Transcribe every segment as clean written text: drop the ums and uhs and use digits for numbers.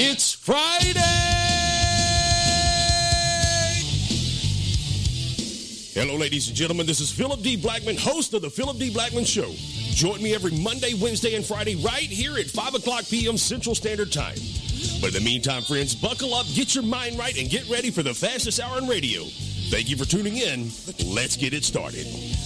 It's Friday! Hello, ladies and gentlemen. This is Philip D. Blackman, host of The Philip D. Blackman Show. Join me every Monday, Wednesday, and Friday right here at 5 o'clock p.m. Central Standard Time. But in the meantime, friends, buckle up, get your mind right, and get ready for the fastest hour in radio. Thank you for tuning in. Let's get it started.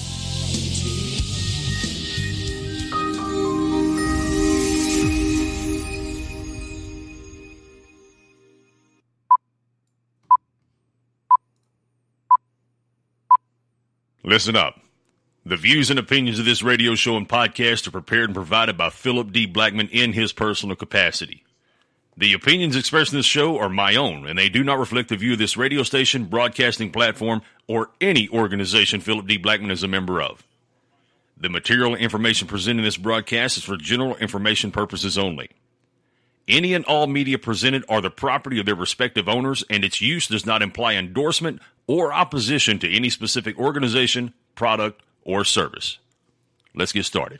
Listen up. The views and opinions of this radio show and podcast are prepared and provided by Philip D. Blackman in his personal capacity. The opinions expressed in this show are my own, and they do not reflect the view of this radio station, broadcasting platform, or any organization Philip D. Blackman is a member of. The material and information presented in this broadcast is for general information purposes only. Any and all media presented are the property of their respective owners, and its use does not imply endorsement or opposition to any specific organization, product, or service. Let's get started.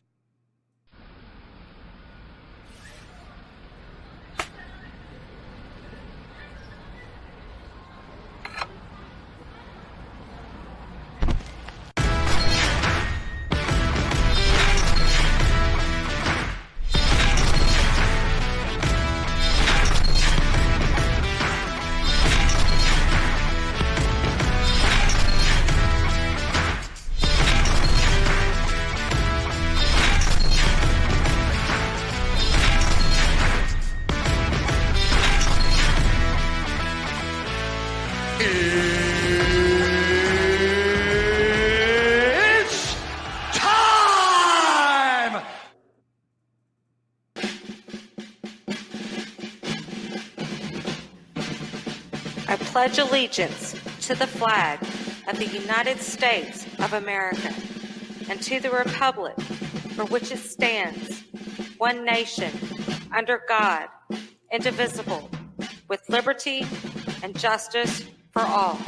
Pledge allegiance to the flag of the United States of America and to the republic for which it stands, one nation, under God, indivisible, with liberty and justice for all.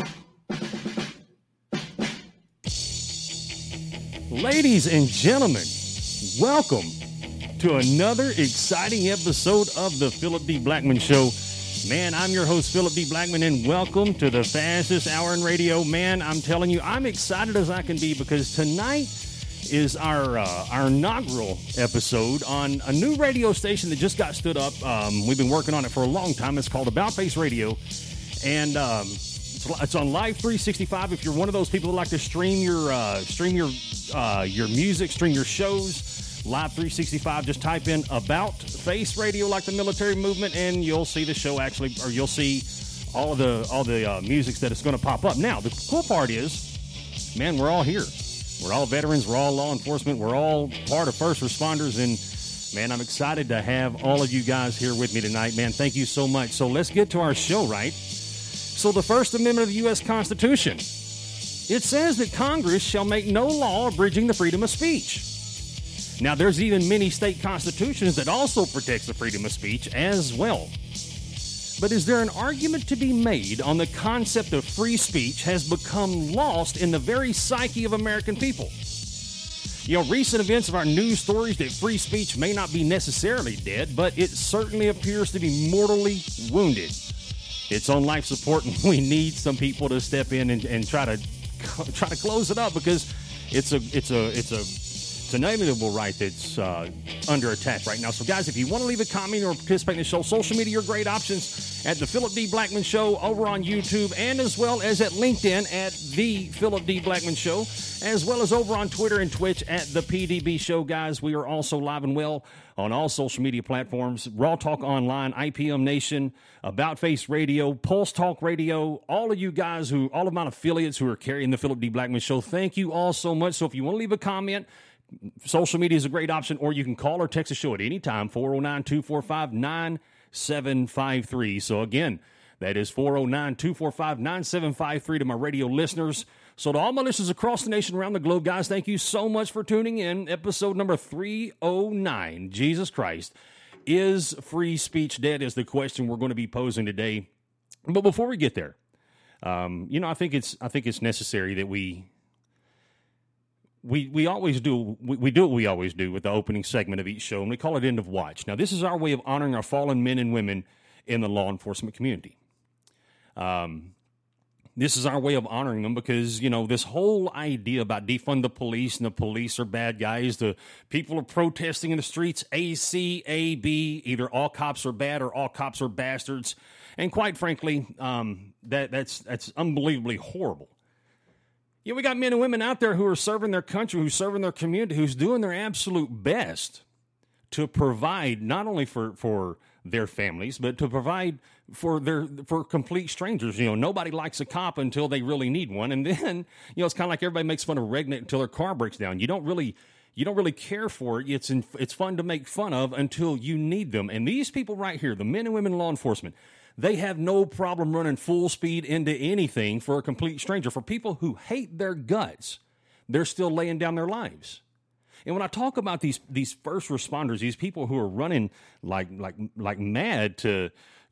Ladies and gentlemen, welcome to another exciting episode of the Philip D. Blackman Show. Man, I'm your host, Philip D. Blackman, and welcome to the fastest hour in radio. Man, I'm telling you, I'm excited as I can be because tonight is our inaugural episode on a new radio station that just got stood up. We've been working on it for a long time. It's called About Face Radio, and it's on Live 365. If you're one of those people that like to stream your music, stream your shows, Live 365, just type in About Face Radio like the military movement, and you'll see the show actually, or you'll see all the musics that it's going to pop up. Now, the cool part is, man, we're all here. We're all veterans. We're all law enforcement. We're all part of first responders, and man, I'm excited to have all of you guys here with me tonight. Man, thank you so much. So let's get to our show, right? So the First Amendment of the U.S. Constitution, it says that Congress shall make no law abridging the freedom of speech. Now, there's even many state constitutions that also protects the freedom of speech as well. But is there an argument to be made on the concept of free speech has become lost in the very psyche of American people? You know, recent events of our news stories that free speech may not be necessarily dead, but it certainly appears to be mortally wounded. It's on life support, and we need some people to step in and try to close it up because it's an inalienable right that's under attack right now. So, guys, if you want to leave a comment or participate in the show, social media are great options at The Philip D. Blackman Show over on YouTube and as well as at LinkedIn at The Philip D. Blackman Show, as well as over on Twitter and Twitch at The PDB Show, guys. We are also live and well on all social media platforms, Raw Talk Online, IPM Nation, About Face Radio, Pulse Talk Radio, all of you guys all of my affiliates who are carrying The Philip D. Blackman Show, thank you all so much. So if you want to leave a comment, social media is a great option, or you can call or text the show at any time, 409-245-9753. So again, that is 409-245-9753 to my radio listeners. So to all my listeners across the nation, around the globe, guys, thank you so much for tuning in. Episode number 309, Jesus Christ, is free speech dead, is the question we're going to be posing today. But before we get there, I think it's necessary that we always do we do what we always do with the opening segment of each show, and we call it End of Watch. Now, this is our way of honoring our fallen men and women in the law enforcement community. This is our way of honoring them because, you know, this whole idea about defund the police and the police are bad guys, the people are protesting in the streets, ACAB, either all cops are bad or all cops are bastards. And quite frankly, that's unbelievably horrible. Yeah, we got men and women out there who are serving their country, who's serving their community, who's doing their absolute best to provide not only for their families, but to provide for complete strangers. You know, nobody likes a cop until they really need one, and then, you know, it's kind of like everybody makes fun of redneck until their car breaks down. You don't really care for it. It's fun to make fun of until you need them. And these people right here, the men and women in law enforcement, they have no problem running full speed into anything for a complete stranger. For people who hate their guts, they're still laying down their lives. And when I talk about these first responders, these people who are running like mad to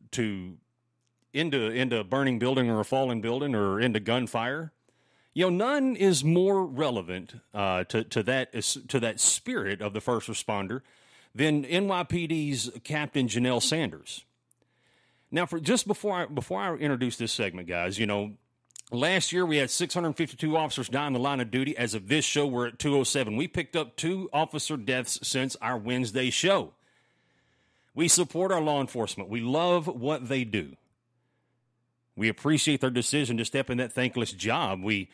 into a burning building or a fallen building or into gunfire, you know, none is more relevant to that spirit of the first responder than NYPD's Captain Janelle Sanders. Now, before I introduce this segment, guys, you know, last year we had 652 officers die in the line of duty. As of this show, we're at 207. We picked up 2 officer deaths since our Wednesday show. We support our law enforcement. We love what they do. We appreciate their decision to step in that thankless job. We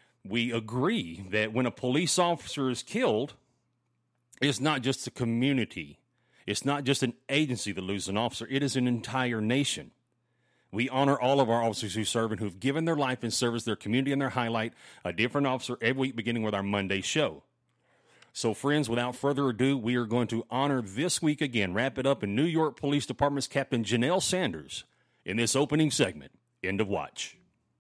agree that when a police officer is killed, it's not just a community. It's not just an agency that loses an officer. It is an entire nation. We honor all of our officers who serve and who've given their life in service to their community, and their highlight a different officer every week, beginning with our Monday show. So, friends, without further ado, we are going to honor this week again, wrap it up in New York Police Department's Captain Janelle Sanders in this opening segment, End of Watch.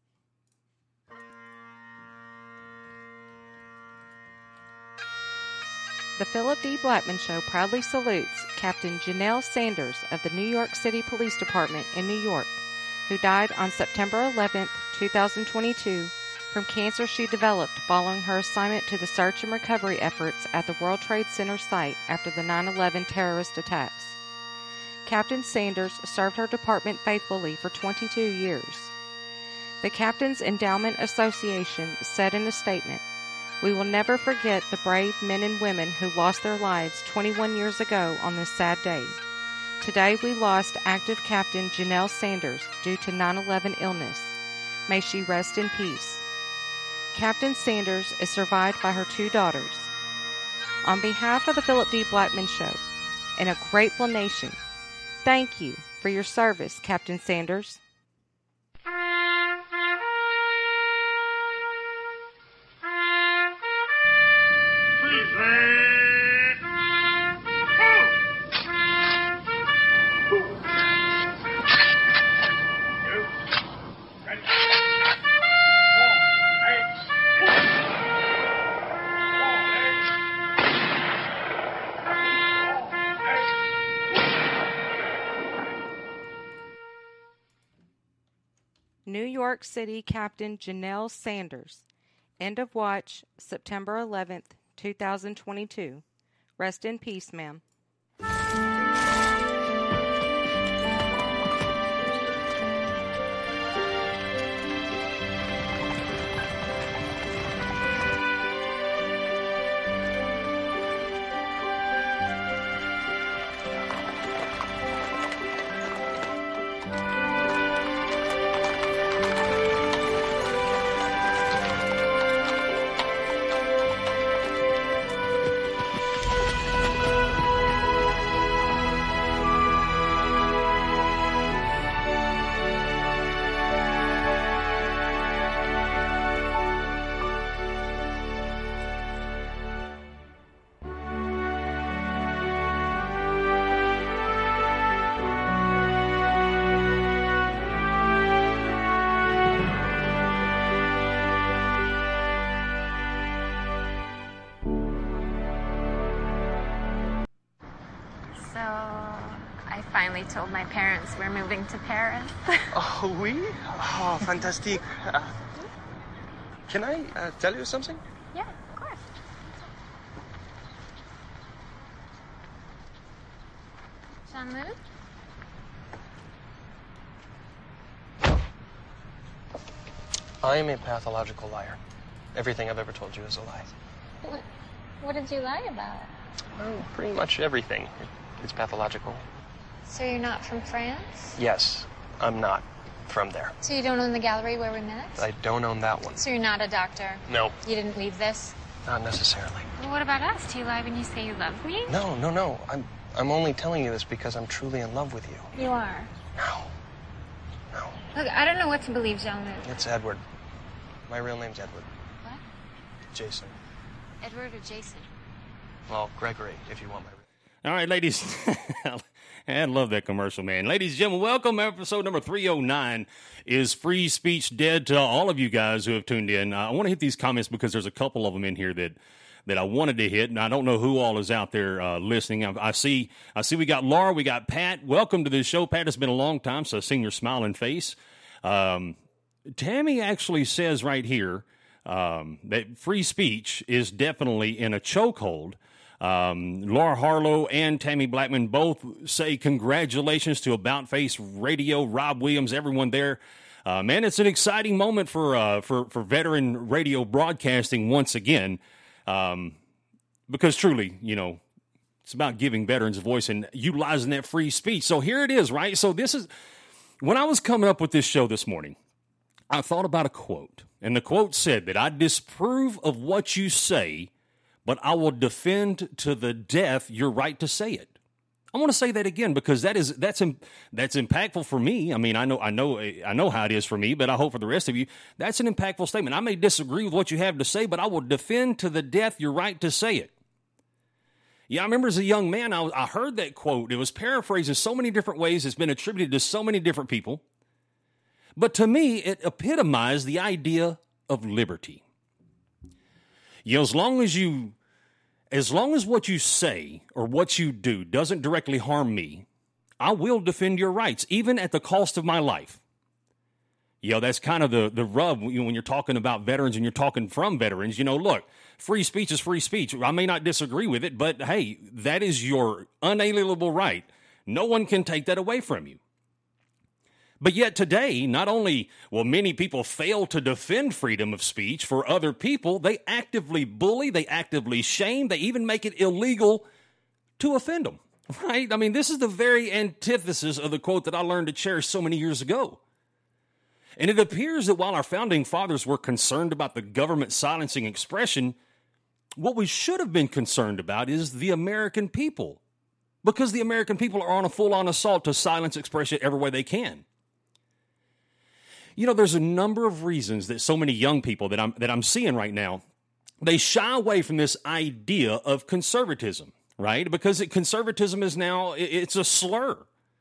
The Philip D. Blackman Show proudly salutes Captain Janelle Sanders of the New York City Police Department in New York, who died on September 11, 2022, from cancer she developed following her assignment to the search and recovery efforts at the World Trade Center site after the 9/11 terrorist attacks. Captain Sanders served her department faithfully for 22 years. The Captain's Endowment Association said in a statement, "We will never forget the brave men and women who lost their lives 21 years ago on this sad day. Today we lost active Captain Janelle Sanders due to 9/11 illness. May she rest in peace." Captain Sanders is survived by her 2 daughters. On behalf of the Philip D. Blackman Show and a grateful nation, thank you for your service, Captain Sanders. New York City Captain Janelle Sanders. End of watch, September 11th, 2022. Rest in peace, ma'am. Finally told my parents we're moving to Paris. Oh, oui? Oh, fantastic. Can I tell you something? Yeah, of course. Jean-Luc? I'm a pathological liar. Everything I've ever told you is a lie. What did you lie about? Well, pretty much everything. It's pathological. So you're not from France? Yes, I'm not from there. So you don't own the gallery where we met? I don't own that one. So you're not a doctor? No. You didn't leave this? Not necessarily. Well, what about us? Do you lie when you say you love me? No. I'm only telling you this because I'm truly in love with you. You are? No. Look, I don't know what to believe, gentlemen. It's Edward. My real name's Edward. What? Jason. Edward or Jason? Well, Gregory, if you want my real. All right, ladies. I love that commercial, man. Ladies and gentlemen, welcome. Episode number 309 is Free Speech Dead to all of you guys who have tuned in. I want to hit these comments because there's a couple of them in here that I wanted to hit, and I don't know who all is out there listening. I see we got Laura, we got Pat. Welcome to the show, Pat. It's been a long time, so I've seen your smiling face. Tammy actually says right here that free speech is definitely in a chokehold. Laura Harlow and Tammy Blackman both say congratulations to About Face Radio, Rob Williams, everyone there. Man, it's an exciting moment for veteran radio broadcasting once again. Because truly, it's about giving veterans a voice and utilizing that free speech. So here it is, right? So this is, when I was coming up with this show this morning, I thought about a quote, and the quote said that I disapprove of what you say, but I will defend to the death your right to say it. I want to say that again because that's impactful for me. I mean, I know how it is for me, but I hope for the rest of you, that's an impactful statement. I may disagree with what you have to say, but I will defend to the death your right to say it. Yeah, I remember as a young man, I heard that quote. It was paraphrased in so many different ways. It's been attributed to so many different people. But to me, it epitomized the idea of liberty. As long as what you say or what you do doesn't directly harm me, I will defend your rights, even at the cost of my life. That's kind of the rub when you're talking about veterans and you're talking from veterans. Look, free speech is free speech. I may not disagree with it, but hey, that is your unalienable right. No one can take that away from you. But yet today, not only will many people fail to defend freedom of speech for other people, they actively bully, they actively shame, they even make it illegal to offend them, right? I mean, this is the very antithesis of the quote that I learned to cherish so many years ago. And it appears that while our founding fathers were concerned about the government silencing expression, what we should have been concerned about is the American people, because the American people are on a full-on assault to silence expression every way they can. There's a number of reasons that so many young people that I'm seeing right now, they shy away from this idea of conservatism, right? Because conservatism is now, it's a slur.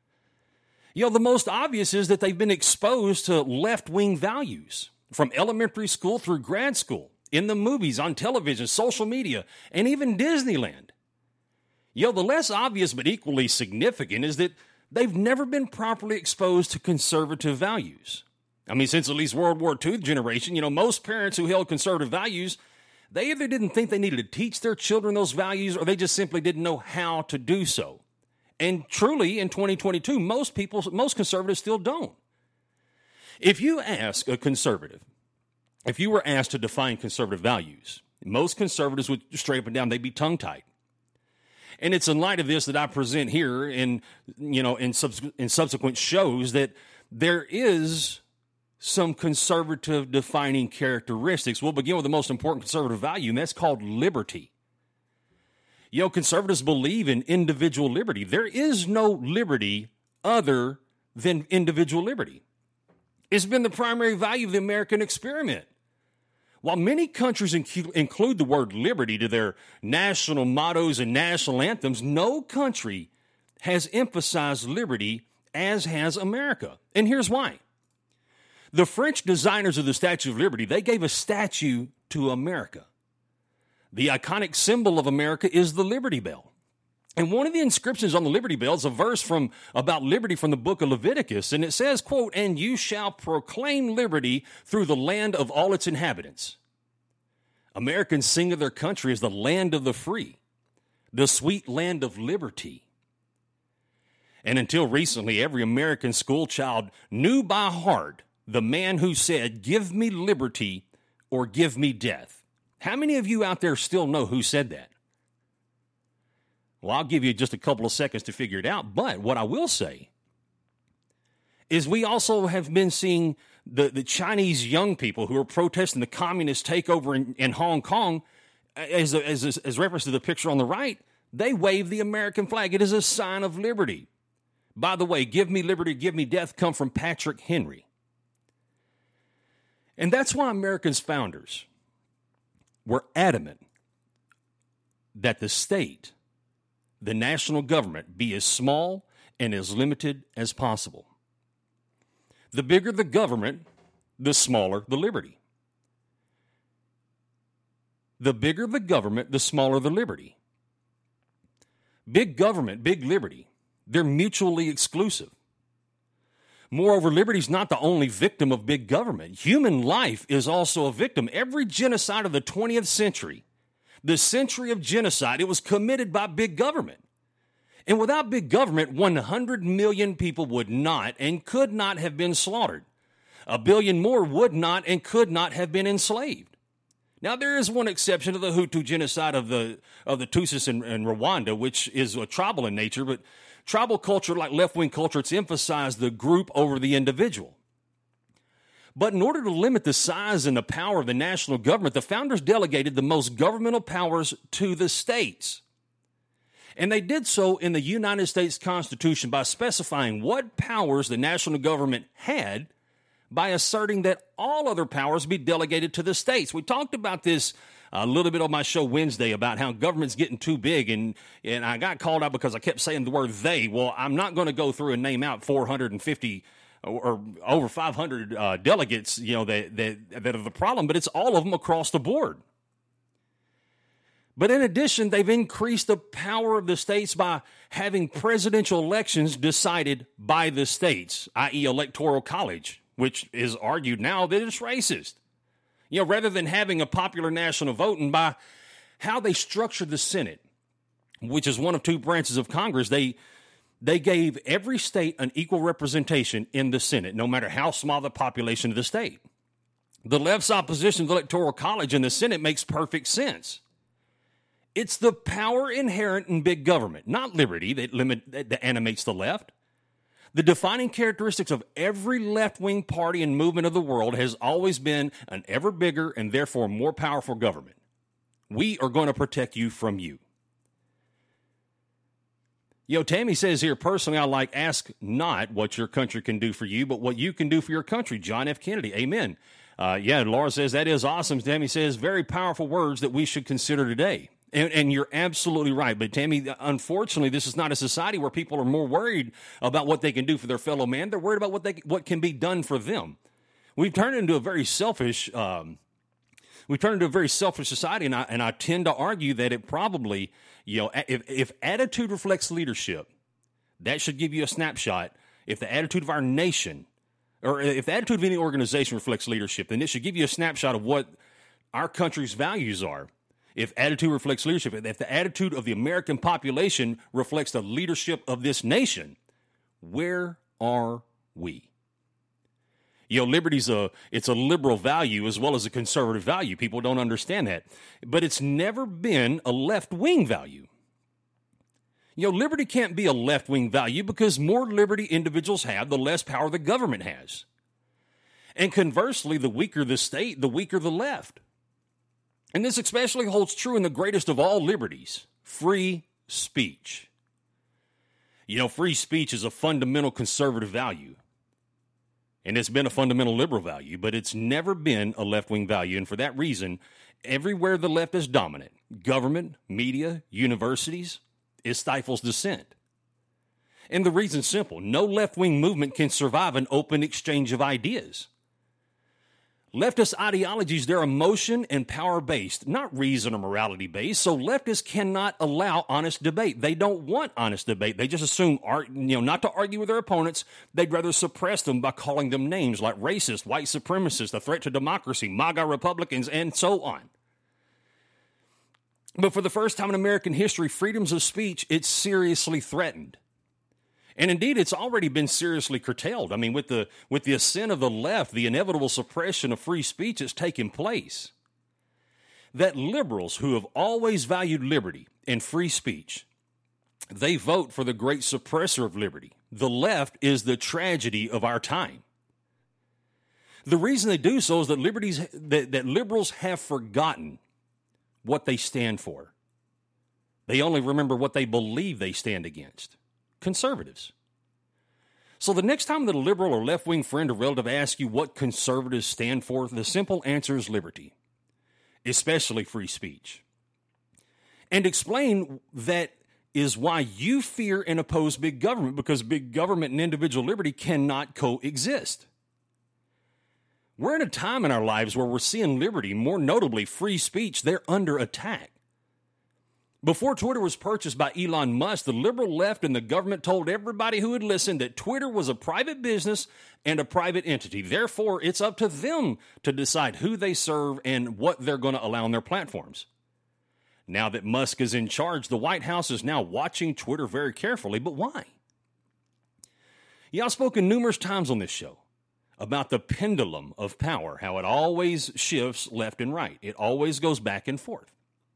The most obvious is that they've been exposed to left-wing values from elementary school through grad school, in the movies, on television, social media, and even Disneyland. The less obvious but equally significant is that they've never been properly exposed to conservative values. I mean, since at least World War II generation, most parents who held conservative values, they either didn't think they needed to teach their children those values or they just simply didn't know how to do so. And truly, in 2022, most conservatives still don't. If you ask a conservative, if you were asked to define conservative values, most conservatives would straight up and down, they'd be tongue-tied. And it's in light of this that I present here in subsequent shows that there is some conservative defining characteristics. We'll begin with the most important conservative value, and that's called liberty. Conservatives believe in individual liberty. There is no liberty other than individual liberty. It's been the primary value of the American experiment. While many countries include the word liberty to their national mottos and national anthems, no country has emphasized liberty as has America. And here's why. The French designers of the Statue of Liberty, they gave a statue to America. The iconic symbol of America is the Liberty Bell. And one of the inscriptions on the Liberty Bell is a verse about liberty from the book of Leviticus. And it says, quote, "And you shall proclaim liberty through the land of all its inhabitants." Americans sing of their country as the land of the free, the sweet land of liberty. And until recently, every American school child knew by heart the man who said, "Give me liberty or give me death." How many of you out there still know who said that? Well, I'll give you just a couple of seconds to figure it out. But what I will say is we also have been seeing the Chinese young people who are protesting the communist takeover in Hong Kong, as reference to the picture on the right, they wave the American flag. It is a sign of liberty. By the way, "Give me liberty, give me death" come from Patrick Henry. And that's why America's founders were adamant that the state, the national government, be as small and as limited as possible. The bigger the government, the smaller the liberty. The bigger the government, the smaller the liberty. Big government, big liberty, they're mutually exclusive. Moreover, liberty is not the only victim of big government. Human life is also a victim. Every genocide of the 20th century, the century of genocide, it was committed by big government. And without big government, 100 million people would not and could not have been slaughtered. 1 billion more would not and could not have been enslaved. Now, there is one exception to the Hutu genocide of the Tutsis in Rwanda, which is tribal in nature, but tribal culture, like left-wing culture, it's emphasized the group over the individual. But in order to limit the size and the power of the national government, the founders delegated the most governmental powers to the states. And they did so in the United States Constitution by specifying what powers the national government had by asserting that all other powers be delegated to the states. We talked about this a little bit on my show Wednesday about how government's getting too big, and I got called out because I kept saying the word "they." Well, I'm not going to go through and name out 450 or over 500 delegates, that are the problem, but it's all of them across the board. But in addition, they've increased the power of the states by having presidential elections decided by the states, i.e. electoral college, which is argued now that it's racist. Rather than having a popular national vote, and by how they structured the Senate, which is one of two branches of Congress, they gave every state an equal representation in the Senate, no matter how small the population of the state. The left's opposition to the electoral college in the Senate makes perfect sense. It's the power inherent in big government, not liberty, that animates the left. The defining characteristics of every left-wing party and movement of the world has always been an ever bigger and therefore more powerful government. We are going to protect you from you. Tammy says here, personally, I ask not what your country can do for you, but what you can do for your country. John F. Kennedy. Amen. Laura says, that is awesome. Tammy says, very powerful words that we should consider today. And you're absolutely right. But Tammy, unfortunately, this is not a society where people are more worried about what they can do for their fellow man. They're worried about what can be done for them. We've turned into a very selfish society, and I tend to argue that it probably, if attitude reflects leadership, that should give you a snapshot. If the attitude of our nation, or if the attitude of any organization reflects leadership, then it should give you a snapshot of what our country's values are. If attitude reflects leadership, if the attitude of the American population reflects the leadership of this nation, where are we? Liberty's it's a liberal value as well as a conservative value. People don't understand that. But it's never been a left-wing value. Liberty can't be a left-wing value because more liberty individuals have, the less power the government has. And conversely, the weaker the state, the weaker the left. And this especially holds true in the greatest of all liberties, free speech. Free speech is a fundamental conservative value. And it's been a fundamental liberal value, but it's never been a left-wing value. And for that reason, everywhere the left is dominant, government, media, universities, it stifles dissent. And the reason's simple. No left-wing movement can survive an open exchange of ideas. Leftist ideologies, they're emotion and power-based, not reason or morality-based, so leftists cannot allow honest debate. They don't want honest debate. They just assume, not to argue with their opponents. They'd rather suppress them by calling them names like racist, white supremacist, a threat to democracy, MAGA Republicans, and so on. But for the first time in American history, freedoms of speech, it's seriously threatened. And indeed, it's already been seriously curtailed. I mean, with the ascent of the left, the inevitable suppression of free speech has taken place. That liberals who have always valued liberty and free speech, they vote for the great suppressor of liberty. The left is the tragedy of our time. The reason they do so is that liberals have forgotten what they stand for. They only remember what they believe they stand against. Conservatives. So the next time that a liberal or left-wing friend or relative asks you what conservatives stand for, the simple answer is liberty, especially free speech. And explain that is why you fear and oppose big government, because big government and individual liberty cannot coexist. We're in a time in our lives where we're seeing liberty, more notably free speech, they're under attack. Before Twitter was purchased by Elon Musk, the liberal left and the government told everybody who would listen that Twitter was a private business and a private entity. Therefore, it's up to them to decide who they serve and what they're going to allow on their platforms. Now that Musk is in charge, the White House is now watching Twitter very carefully. But why? Yeah, I've spoken numerous times on this show about the pendulum of power, how it always shifts left and right. It always goes back and forth.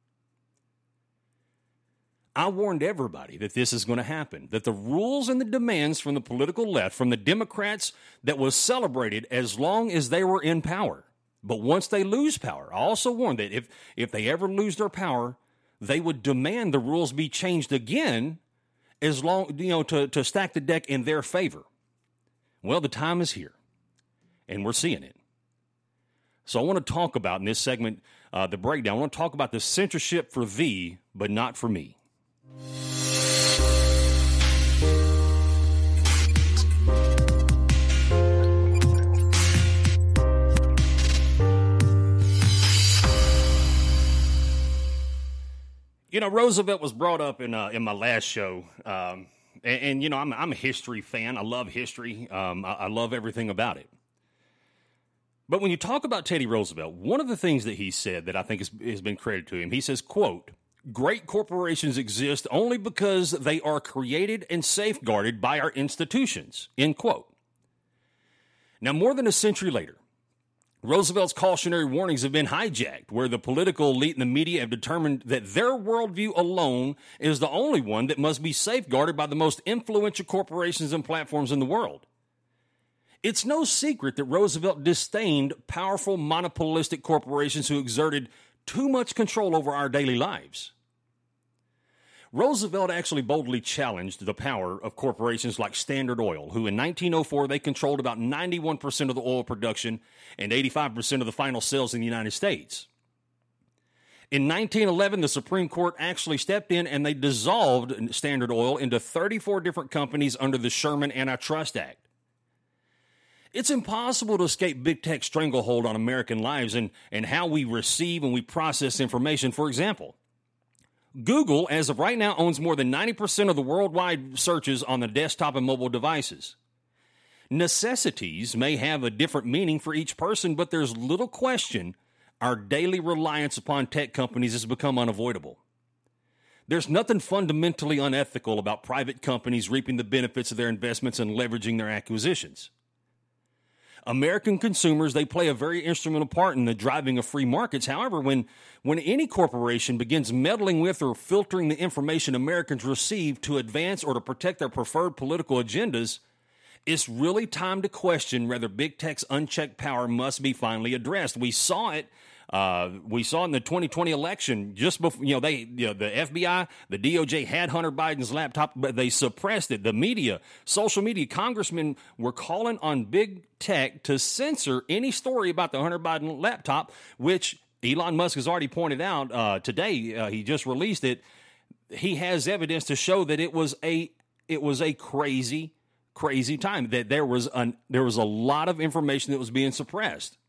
I warned everybody that this is going to happen, that the rules and the demands from the political left, from the Democrats, that was celebrated as long as they were in power. But once they lose power, I also warned that if they ever lose their power, they would demand the rules be changed again, as long, to stack the deck in their favor. Well, the time is here, and we're seeing it. So I want to talk about in this segment, the breakdown, I want to talk about the censorship for thee, but not for me. Roosevelt was brought up in my last show, and I'm a history fan. I love history. I love everything about it. But when you talk about Teddy Roosevelt, one of the things that he said that I think has been credited to him, he says, quote, "Great corporations exist only because they are created and safeguarded by our institutions," end quote. Now, more than a century later, Roosevelt's cautionary warnings have been hijacked, where the political elite and the media have determined that their worldview alone is the only one that must be safeguarded by the most influential corporations and platforms in the world. It's no secret that Roosevelt disdained powerful monopolistic corporations who exerted too much control over our daily lives. Roosevelt actually boldly challenged the power of corporations like Standard Oil, who in 1904, they controlled about 91% of the oil production and 85% of the final sales in the United States. In 1911, the Supreme Court actually stepped in and they dissolved Standard Oil into 34 different companies under the Sherman Antitrust Act. It's impossible to escape big tech's stranglehold on American lives and how we receive and we process information. For example, Google, as of right now, owns more than 90% of the worldwide searches on the desktop and mobile devices. Necessities may have a different meaning for each person, but there's little question our daily reliance upon tech companies has become unavoidable. There's nothing fundamentally unethical about private companies reaping the benefits of their investments and leveraging their acquisitions. American consumers, they play a very instrumental part in the driving of free markets. However, when any corporation begins meddling with or filtering the information Americans receive to advance or to protect their preferred political agendas, it's really time to question whether big tech's unchecked power must be finally addressed. We saw it. We saw in the 2020 election, just before, the FBI, the DOJ had Hunter Biden's laptop, but they suppressed it. The media, social media, congressmen were calling on big tech to censor any story about the Hunter Biden laptop, which Elon Musk has already pointed out today. He just released it. He has evidence to show that it was a crazy time, that there was a lot of information that was being suppressed.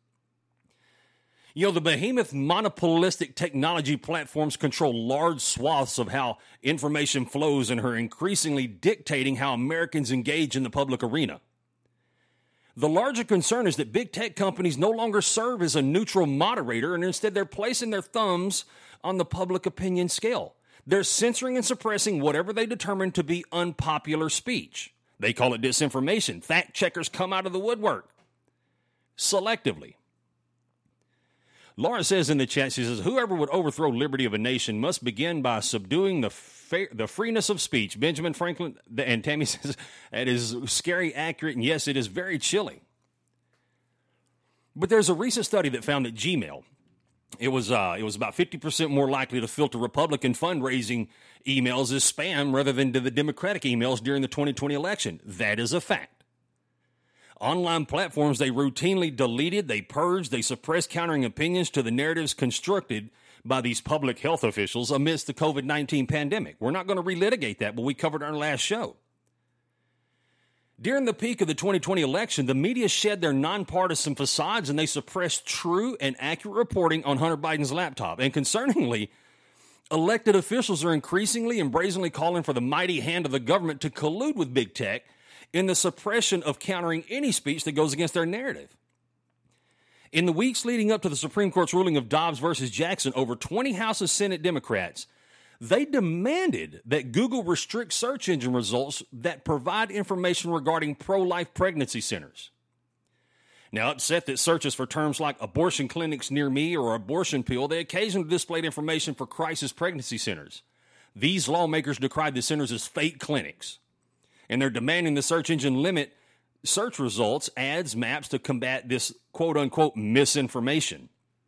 The behemoth monopolistic technology platforms control large swaths of how information flows and are increasingly dictating how Americans engage in the public arena. The larger concern is that big tech companies no longer serve as a neutral moderator, and instead they're placing their thumbs on the public opinion scale. They're censoring and suppressing whatever they determine to be unpopular speech. They call it disinformation. Fact checkers come out of the woodwork selectively. Laura says in the chat, she says, whoever would overthrow liberty of a nation must begin by subduing the freeness of speech. Benjamin Franklin, and Tammy says, that is scary, accurate, and yes, it is very chilling. But there's a recent study that found that Gmail, it was about 50% more likely to filter Republican fundraising emails as spam rather than to the Democratic emails during the 2020 election. That is a fact. Online platforms, they routinely deleted, they purged, they suppressed countering opinions to the narratives constructed by these public health officials amidst the COVID-19 pandemic. We're not going to relitigate that, but we covered our last show. During the peak of the 2020 election, the media shed their nonpartisan facades and they suppressed true and accurate reporting on Hunter Biden's laptop. And concerningly, elected officials are increasingly and brazenly calling for the mighty hand of the government to collude with big tech in the suppression of countering any speech that goes against their narrative. In the weeks leading up to the Supreme Court's ruling of Dobbs versus Jackson, over 20 House of Senate Democrats, they demanded that Google restrict search engine results that provide information regarding pro-life pregnancy centers. Now, upset that searches for terms like abortion clinics near me or abortion pill, they occasionally displayed information for crisis pregnancy centers. These lawmakers decried the centers as fake clinics, and they're demanding the search engine limit search results, ads, maps to combat this quote-unquote misinformation.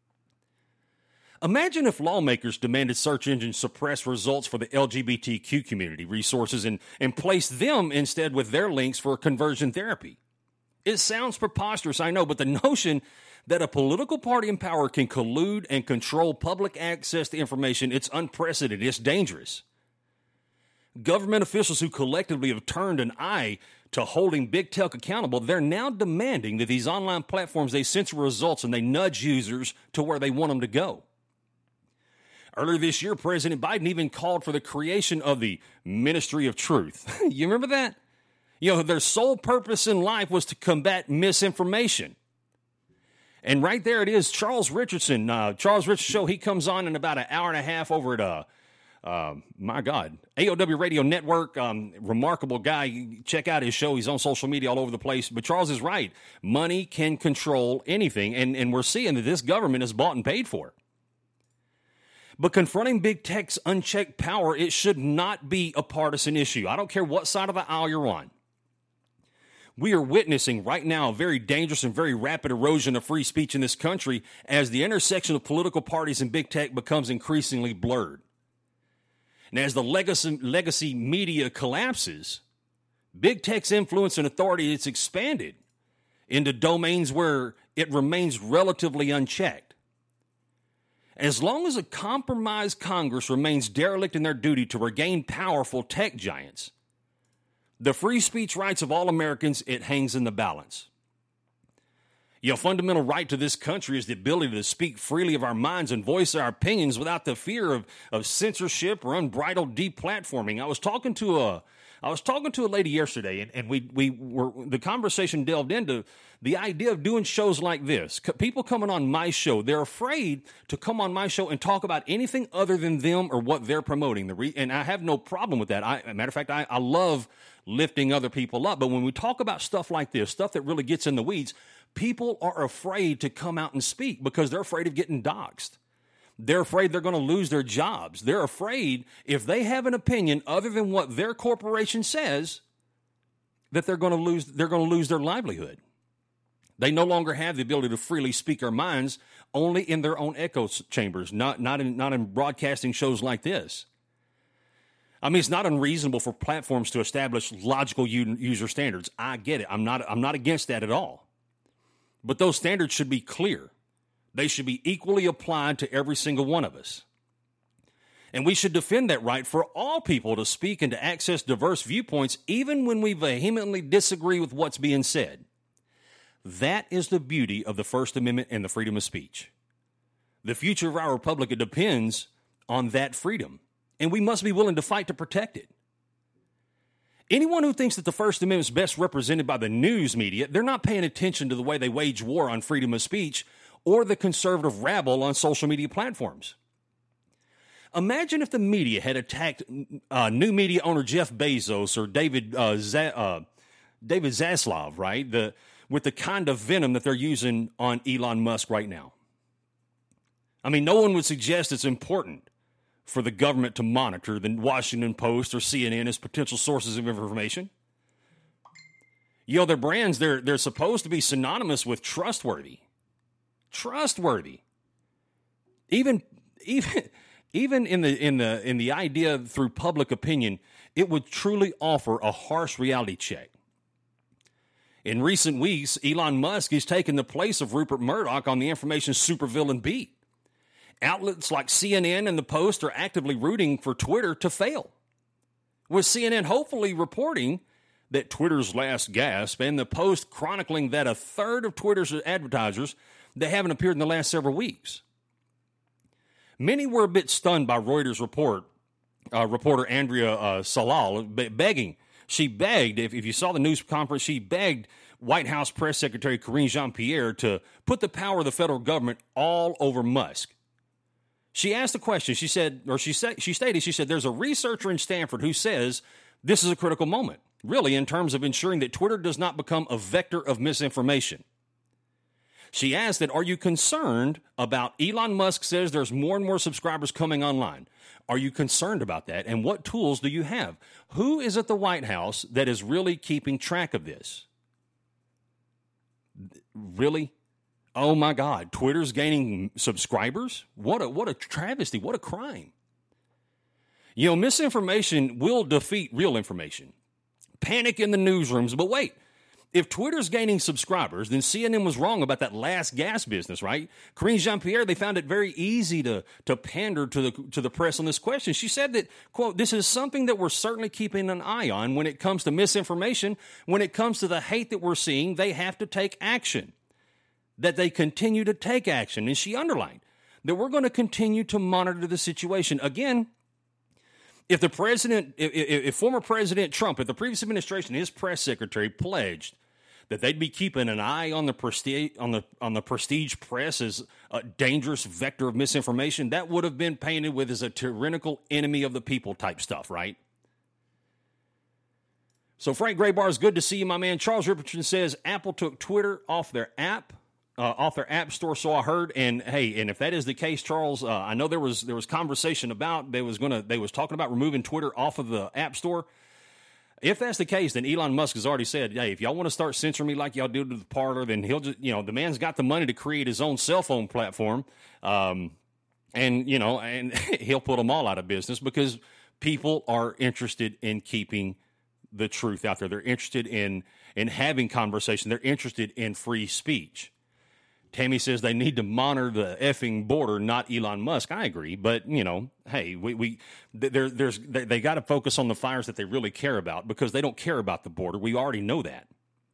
Imagine if lawmakers demanded search engines suppress results for the LGBTQ community resources and place them instead with their links for conversion therapy. It sounds preposterous, I know, but the notion that a political party in power can collude and control public access to information, it's unprecedented, it's dangerous. Government officials who collectively have turned an eye to holding big tech accountable, they're now demanding that these online platforms, they censor results and they nudge users to where they want them to go. Earlier this year, President Biden even called for the creation of the Ministry of Truth. You remember that? You know, their sole purpose in life was to combat misinformation. And right there it is, Charles Richardson. Charles Richardson show, he comes on in about an hour and a half over at AOW Radio Network. Remarkable guy. Check out his show. He's on social media all over the place. But Charles is right. Money can control anything. And we're seeing that this government is bought and paid for. But confronting big tech's unchecked power, it should not be a partisan issue. I don't care what side of the aisle you're on. We are witnessing right now a very dangerous and very rapid erosion of free speech in this country as the intersection of political parties and big tech becomes increasingly blurred. And as the legacy media collapses, big tech's influence and authority is expanded into domains where it remains relatively unchecked. As long as a compromised Congress remains derelict in their duty to regain powerful tech giants, the free speech rights of all Americans, it hangs in the balance. Your fundamental right to this country is the ability to speak freely of our minds and voice our opinions without the fear of censorship or unbridled deplatforming. I was talking to a lady yesterday, and the conversation delved into the idea of doing shows like this. People coming on my show, they're afraid to come on my show and talk about anything other than them or what they're promoting. And I have no problem with that. Matter of fact, I love lifting other people up. But when we talk about stuff like this, stuff that really gets in the weeds, people are afraid to come out and speak because they're afraid of getting doxxed. They're afraid they're going to lose their jobs. They're afraid if they have an opinion other than what their corporation says, that they're going to lose their livelihood. They no longer have the ability to freely speak their minds, only in their own echo chambers, not in broadcasting shows like this. I mean, it's not unreasonable for platforms to establish logical user standards. I get it. I'm not against that at all. But those standards should be clear. They should be equally applied to every single one of us. And we should defend that right for all people to speak and to access diverse viewpoints, even when we vehemently disagree with what's being said. That is the beauty of the First Amendment and the freedom of speech. The future of our republic depends on that freedom, and we must be willing to fight to protect it. Anyone who thinks that the First Amendment is best represented by the news media, they're not paying attention to the way they wage war on freedom of speech or the conservative rabble on social media platforms. Imagine if the media had attacked new media owner Jeff Bezos or David David Zaslav, right? With the kind of venom that they're using on Elon Musk right now. I mean, no one would suggest it's important for the government to monitor the Washington Post or CNN as potential sources of information. You know, their brands, they're supposed to be synonymous with trustworthy. Trustworthy. Even in the idea through public opinion, it would truly offer a harsh reality check. In recent weeks, Elon Musk has taken the place of Rupert Murdoch on the information supervillain beat. Outlets like CNN and the Post are actively rooting for Twitter to fail, with CNN hopefully reporting that Twitter's last gasp and the Post chronicling that a third of Twitter's advertisers that haven't appeared in the last several weeks. Many were a bit stunned by Reuters reporter Andrea Salal begging. She begged, if you saw the news conference, she begged White House Press Secretary Karine Jean-Pierre to put the power of the federal government all over Musk. She asked the question, she stated, there's a researcher in Stanford who says this is a critical moment, really, in terms of ensuring that Twitter does not become a vector of misinformation. She asked that, are you concerned about Elon Musk says there's more and more subscribers coming online? Are you concerned about that? And what tools do you have? Who is at the White House that is really keeping track of this? Really? Oh my God, Twitter's gaining subscribers? What a travesty, what a crime. You know, misinformation will defeat real information. Panic in the newsrooms, but wait. If Twitter's gaining subscribers, then CNN was wrong about that last gas business, right? Karine Jean-Pierre, they found it very easy to pander to the press on this question. She said that, quote, this is something that we're certainly keeping an eye on when it comes to misinformation. When it comes to the hate that we're seeing, they have to take action. That they continue to take action. And she underlined that we're going to continue to monitor the situation. Again, if former President Trump, if the previous administration, his press secretary pledged that they'd be keeping an eye on the prestige press as a dangerous vector of misinformation, that would have been painted with as a tyrannical enemy of the people type stuff, right? So Frank Graybar, is good to see you, my man. Charles Ripperton says Apple took Twitter off their app store, so I heard. And hey, and if that is the case, Charles, I know there was conversation about they was talking about removing Twitter off of the app store. If that's the case, then Elon Musk has already said, hey, if y'all want to start censoring me like y'all do to the Parler, then he'll just, the man's got the money to create his own cell phone platform. And he'll put them all out of business because people are interested in keeping the truth out there. They're interested in having conversation. They're interested in free speech. Tammy says they need to monitor the effing border, not Elon Musk. I agree, but hey, they got to focus on the fires that they really care about because they don't care about the border. We already know that.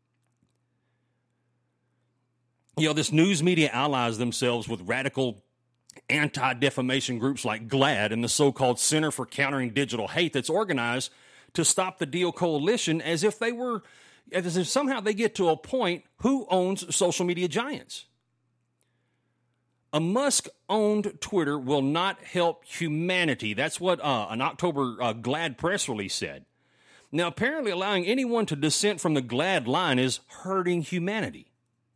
This news media allies themselves with radical anti-defamation groups like GLAAD and the so-called Center for Countering Digital Hate that's organized to stop the Deal Coalition as if somehow they get to a point, who owns social media giants? A Musk-owned Twitter will not help humanity. That's what an October GLAAD press release said. Now, apparently allowing anyone to dissent from the GLAAD line is hurting humanity.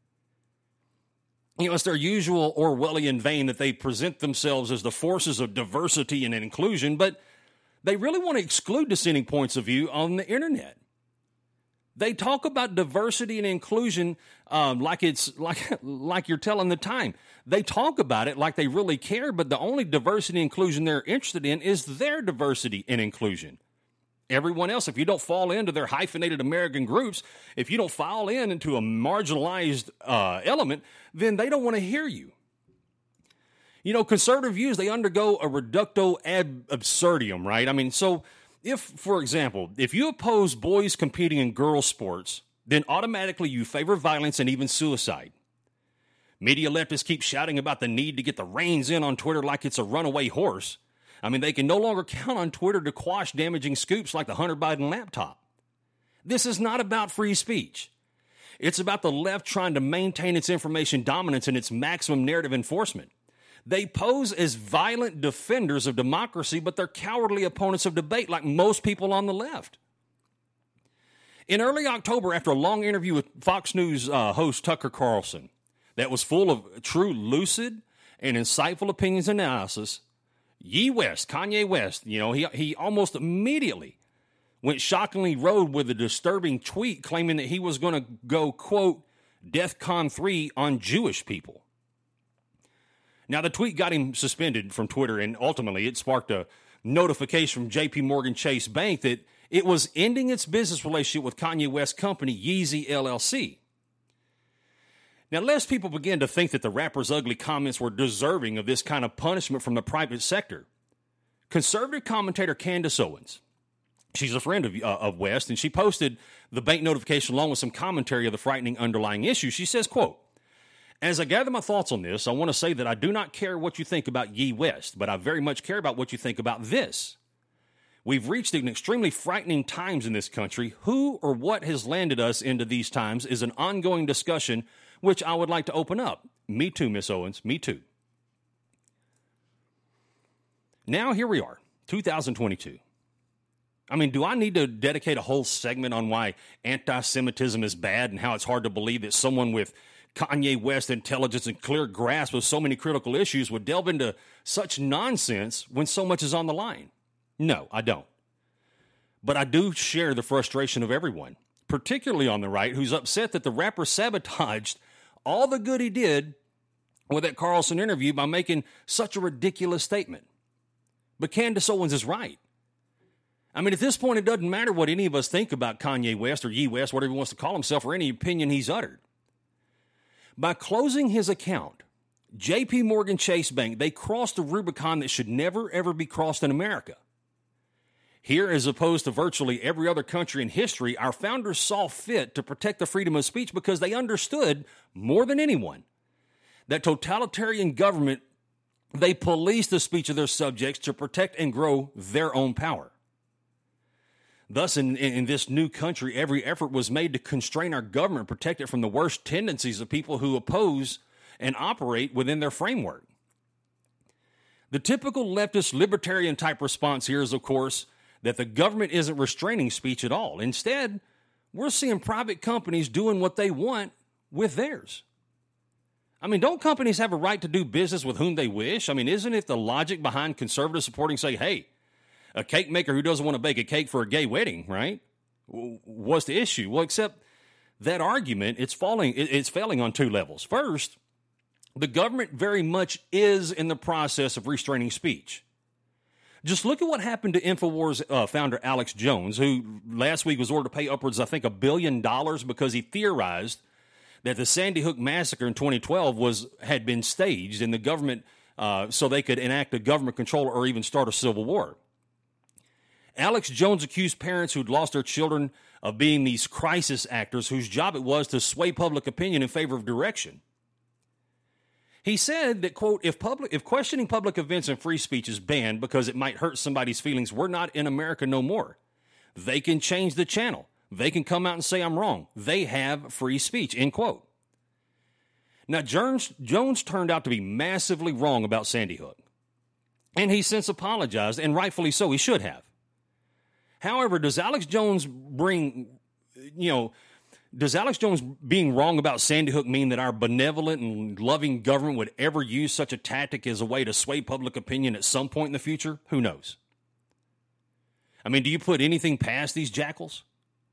It's their usual Orwellian vein that they present themselves as the forces of diversity and inclusion, but they really want to exclude dissenting points of view on the internet. They talk about diversity and inclusion like it's like you're telling the time. They talk about it like they really care, but the only diversity and inclusion they're interested in is their diversity and inclusion. Everyone else, if you don't fall into their hyphenated American groups, if you don't fall into a marginalized element, then they don't want to hear you. Conservative views, they undergo a reductio ad absurdum, right? I mean, so if, for example, if you oppose boys competing in girls' sports, then automatically you favor violence and even suicide. Media leftists keep shouting about the need to get the reins in on Twitter like it's a runaway horse. I mean, they can no longer count on Twitter to quash damaging scoops like the Hunter Biden laptop. This is not about free speech. It's about the left trying to maintain its information dominance and its maximum narrative enforcement. They pose as violent defenders of democracy, but they're cowardly opponents of debate like most people on the left. In early October, after a long interview with Fox News host Tucker Carlson that was full of true, lucid, and insightful opinions and analysis, Kanye West, he almost immediately went shockingly rogue with a disturbing tweet claiming that he was going to go, quote, DEFCON 3 on Jewish people. Now, the tweet got him suspended from Twitter, and ultimately it sparked a notification from JP Morgan Chase Bank that it was ending its business relationship with Kanye West's company, Yeezy LLC. Now, lest people begin to think that the rapper's ugly comments were deserving of this kind of punishment from the private sector, conservative commentator Candace Owens, she's a friend of West, and she posted the bank notification along with some commentary of the frightening underlying issue. She says, quote, as I gather my thoughts on this, I want to say that I do not care what you think about Ye West, but I very much care about what you think about this. We've reached an extremely frightening times in this country. Who or what has landed us into these times is an ongoing discussion which I would like to open up. Me too, Miss Owens, me too. Now here we are, 2022. I mean, do I need to dedicate a whole segment on why anti-Semitism is bad and how it's hard to believe that someone with Kanye West intelligence and clear grasp of so many critical issues would delve into such nonsense when so much is on the line? No, I don't. But I do share the frustration of everyone, particularly on the right, who's upset that the rapper sabotaged all the good he did with that Carlson interview by making such a ridiculous statement. But Candace Owens is right. I mean, at this point, it doesn't matter what any of us think about Kanye West or Ye West, whatever he wants to call himself, or any opinion he's uttered. By closing his account, JP Morgan Chase Bank, they crossed the Rubicon that should never, ever be crossed in America. Here, as opposed to virtually every other country in history, our founders saw fit to protect the freedom of speech because they understood, more than anyone, that totalitarian government, they police the speech of their subjects to protect and grow their own power. Thus, in this new country, every effort was made to constrain our government, protect it from the worst tendencies of people who oppose and operate within their framework. The typical leftist libertarian type response here is, of course, that the government isn't restraining speech at all. Instead, we're seeing private companies doing what they want with theirs. I mean, don't companies have a right to do business with whom they wish? I mean, isn't it the logic behind conservative supporting, say, hey, a cake maker who doesn't want to bake a cake for a gay wedding, right? What's the issue? Well, except that argument, it's failing on two levels. First, the government very much is in the process of restraining speech. Just look at what happened to InfoWars founder Alex Jones, who last week was ordered to pay upwards, I think, $1 billion because he theorized that the Sandy Hook massacre in 2012 had been staged in the government so they could enact a government control or even start a civil war. Alex Jones accused parents who'd lost their children of being these crisis actors whose job it was to sway public opinion in favor of direction. He said that, quote, if questioning public events and free speech is banned because it might hurt somebody's feelings, we're not in America no more. They can change the channel. They can come out and say I'm wrong. They have free speech, end quote. Now, Jones turned out to be massively wrong about Sandy Hook. And he's since apologized, and rightfully so, he should have. However, does Alex Jones being wrong about Sandy Hook mean that our benevolent and loving government would ever use such a tactic as a way to sway public opinion at some point in the future? Who knows? I mean, do you put anything past these jackals?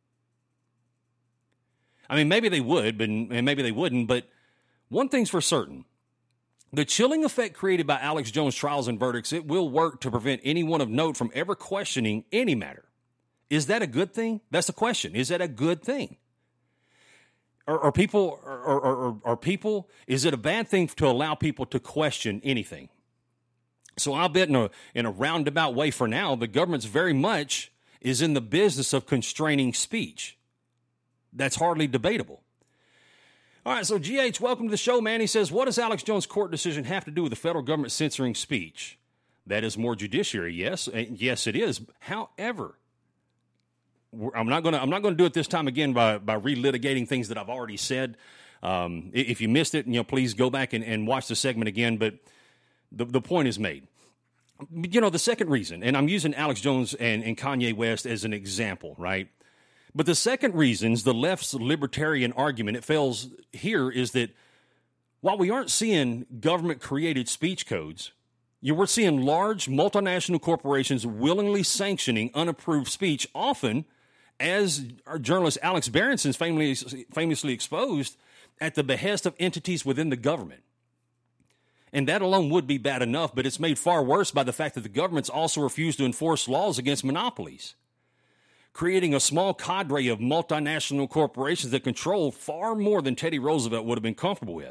I mean, maybe they would, and maybe they wouldn't, but one thing's for certain. The chilling effect created by Alex Jones' trials and verdicts, it will work to prevent anyone of note from ever questioning any matter. Is that a good thing? That's the question. Is that a good thing? Are people, is it a bad thing to allow people to question anything? So I'll bet in a roundabout way for now, the government's very much is in the business of constraining speech. That's hardly debatable. All right, so GH, welcome to the show, man. He says, what does Alex Jones' court decision have to do with the federal government censoring speech? That is more judiciary, yes. Yes, it is. However, I'm not going to do it this time again by relitigating things that I've already said. If you missed it, please go back and watch the segment again. But the point is made. The second reason, and I'm using Alex Jones and Kanye West as an example, right? But the second reasons the left's libertarian argument it fails here is that while we aren't seeing government-created speech codes, we're seeing large multinational corporations willingly sanctioning unapproved speech, often, as our journalist Alex Berenson famously exposed, at the behest of entities within the government. And that alone would be bad enough, but it's made far worse by the fact that the governments also refuse to enforce laws against monopolies, creating a small cadre of multinational corporations that control far more than Teddy Roosevelt would have been comfortable with.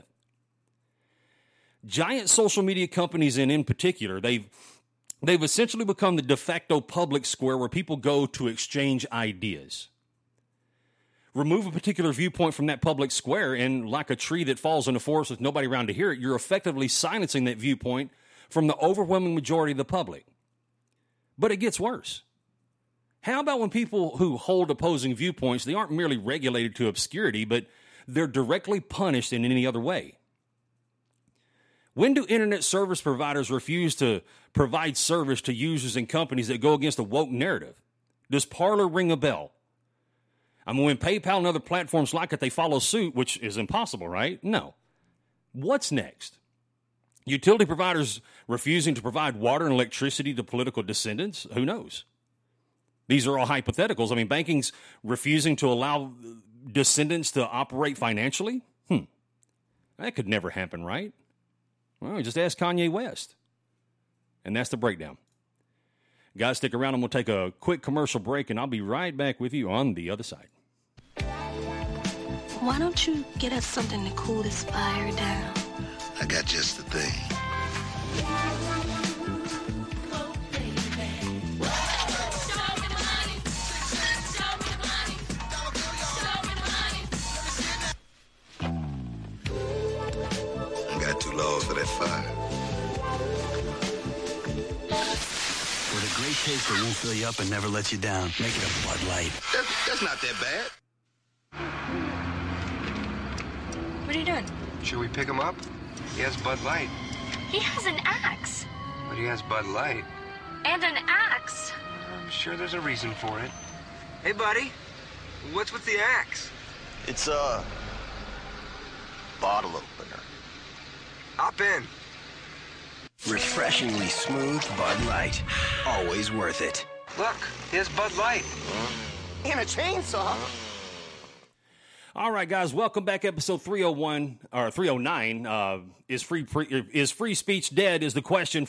Giant social media companies, and in particular, they've essentially become the de facto public square where people go to exchange ideas. Remove a particular viewpoint from that public square, and like a tree that falls in a forest with nobody around to hear it, you're effectively silencing that viewpoint from the overwhelming majority of the public. But it gets worse. How about when people who hold opposing viewpoints, they aren't merely regulated to obscurity, but they're directly punished in any other way? When do internet service providers refuse to provide service to users and companies that go against the woke narrative? Does Parler ring a bell? I mean, when PayPal and other platforms like it, they follow suit, which is impossible, right? No. What's next? Utility providers refusing to provide water and electricity to political descendants? Who knows? These are all hypotheticals. I mean, banking's refusing to allow descendants to operate financially? That could never happen, right? Well, just ask Kanye West. And that's the breakdown. Guys, stick around and we'll take a quick commercial break, and I'll be right back with you on the other side. Why don't you get us something to cool this fire down? I got just the thing. I got too low for that fire. With a great taste that won't fill you up and never let you down. Make it a Bud Light. That's not that bad. What are you doing? Should we pick him up? He has Bud Light. He has an axe. But he has Bud Light. And an axe. I'm sure there's a reason for it. Hey, buddy. What's with the axe? It's a bottle opener. Hop in. Refreshingly smooth Bud Light. Always worth it. Look, he has Bud Light. And a chainsaw. All right, guys, welcome back. Episode 301 or 309. Is free speech dead? Is the question.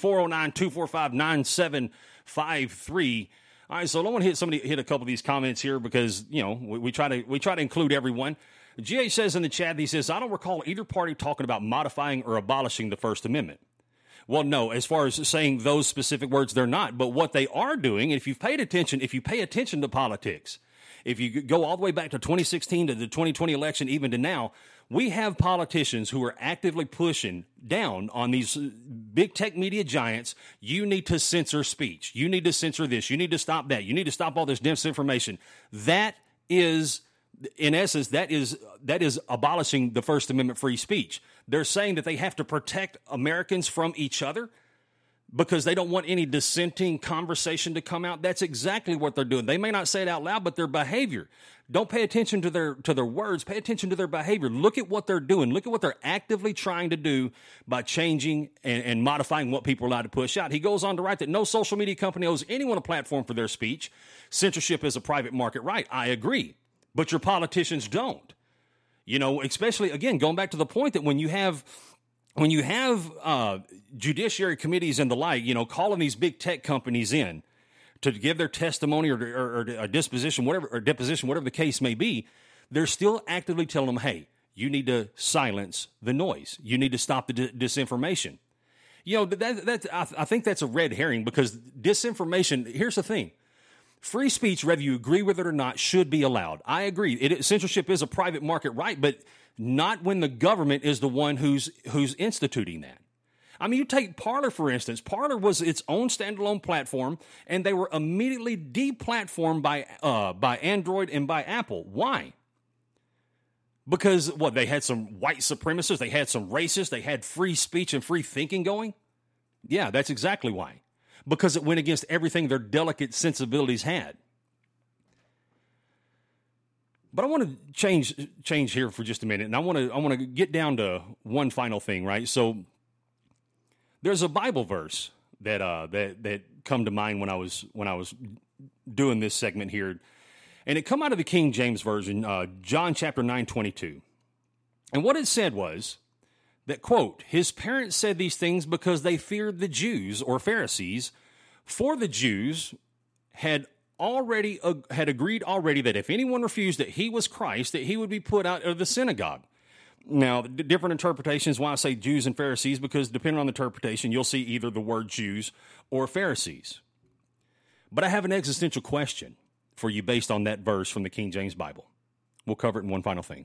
409-245-9753. All right, so I want to hit a couple of these comments here because we try to include everyone. GH says in the chat, he says, I don't recall either party talking about modifying or abolishing the First Amendment. Well, no, as far as saying those specific words, they're not. But what they are doing, if you pay attention to politics, if you go all the way back to 2016 to the 2020 election, even to now, we have politicians who are actively pushing down on these big tech media giants. You need to censor speech. You need to censor this. You need to stop that. You need to stop all this disinformation. That is, in essence, that is abolishing the First Amendment free speech. They're saying that they have to protect Americans from each other because they don't want any dissenting conversation to come out. That's exactly what they're doing. They may not say it out loud, but their behavior. Don't pay attention to their words. Pay attention to their behavior. Look at what they're doing. Look at what they're actively trying to do by changing and modifying what people are allowed to push out. He goes on to write that no social media company owes anyone a platform for their speech. Censorship is a private market right. I agree. But your politicians don't. Especially, again, going back to the point that when you have judiciary committees and the like, calling these big tech companies in to give their testimony or a deposition, whatever the case may be, they're still actively telling them, hey, you need to silence the noise. You need to stop the disinformation. I think that's a red herring because disinformation, here's the thing. Free speech, whether you agree with it or not, should be allowed. I agree. Censorship is a private market right, but not when the government is the one who's instituting that. I mean, you take Parler, for instance. Parler was its own standalone platform, and they were immediately deplatformed by Android and by Apple. Why? Because, they had some white supremacists, they had some racists, they had free speech and free thinking going? Yeah, that's exactly why. Because it went against everything their delicate sensibilities had. But I want to change here for just a minute, and I want to get down to one final thing, right? So there's a Bible verse that come to mind when I was doing this segment here, and it come out of the King James Version, John chapter 9:22. And what it said was that, quote, his parents said these things because they feared the Jews or Pharisees, for the Jews had agreed already that if anyone refused that he was Christ, that he would be put out of the synagogue. Now, different interpretations why I say Jews and Pharisees, because depending on the interpretation, you'll see either the word Jews or Pharisees. But I have an existential question for you based on that verse from the King James Bible. We'll cover it in one final thing.